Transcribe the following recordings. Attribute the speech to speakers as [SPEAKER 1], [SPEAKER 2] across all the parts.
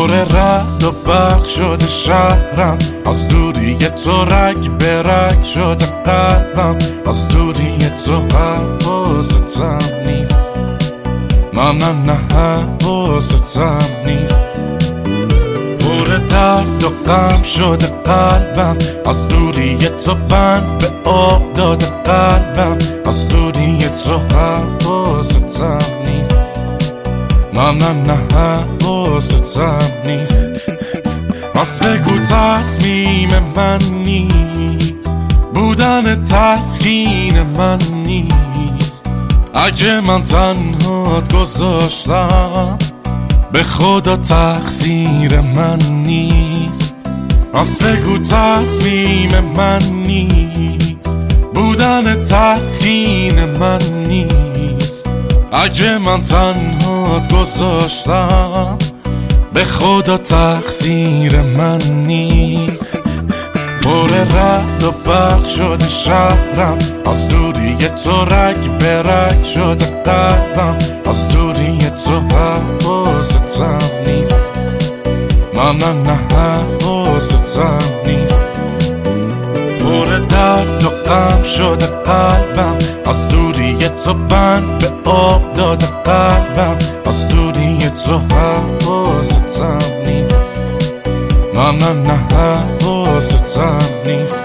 [SPEAKER 1] پر رعد و برق شده شهرم، از دوری تو رگ به رگ شده قلبم، از دوری تو حواستم نیست، نه حواستم نیست. پر درد و غم شده قلبم، از دوری تو بند به آب داده قلبم، از دوری تو حواستم نیست، نه حواستم نیست. پس بگو تصمیم من نیست، بودن تسکین من نیست. اگه من تنهات گذاشتم، به خدا تقصیر من نیست. پس بگو تصمیم من نیست، بودن تسکین من نیست. اگه من تنهات گذاشتم، به خدا تقصیر من نیست. پر رعد و برق شده شهرم، از دوری تو رگ به رگ شده قلبم، از دوری تو حواستم نیست، نه حواستم نیست. پر درد و غم شده قلبم، از دوری تو بند به آب داده قلبم، از دوری تو حواستم نیست، نه حواستم نیست.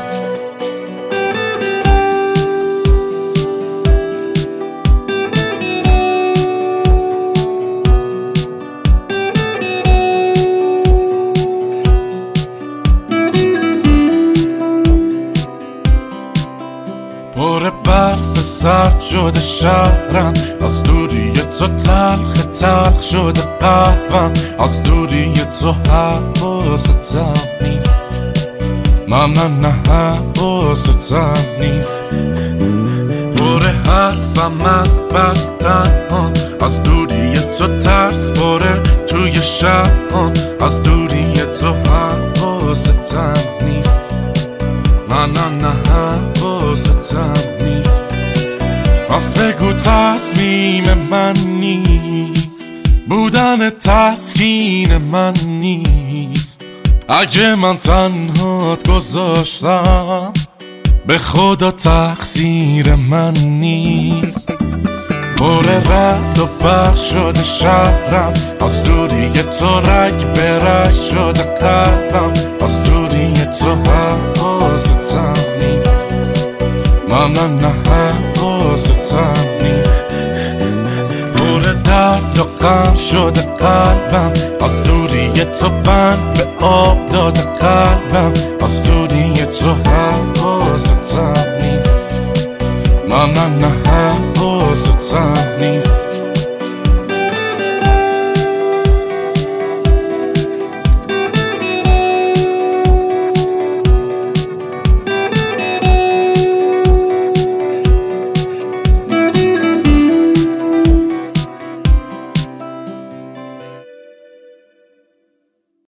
[SPEAKER 1] پر برف سرد شده شهرم، از دوری تو تلخ تلخ شده قهوم، از دوری تو حواستم نیست، نه حواستم نیست. پر حرفم از بستن هم، از دوری تو ترس پره توی شبم، از دوری تو حواستم نیست، نه حواستم نیست. پس بگو تصمیم من نیست، بودن تسکین من نیست. اگه من تنهات گذاشتم، به خدا تقصیر من نیست. پر رعد و برق شده شهرم، از دوری تو رگ به رگ شده قلبم، از دوری تو حواستم نیست، نه حواستم نیست. پر درد و غم شده قلبم، از دوری تو بند به آب داده قلبم، از دوری تو حواستم نیست، نه حواستم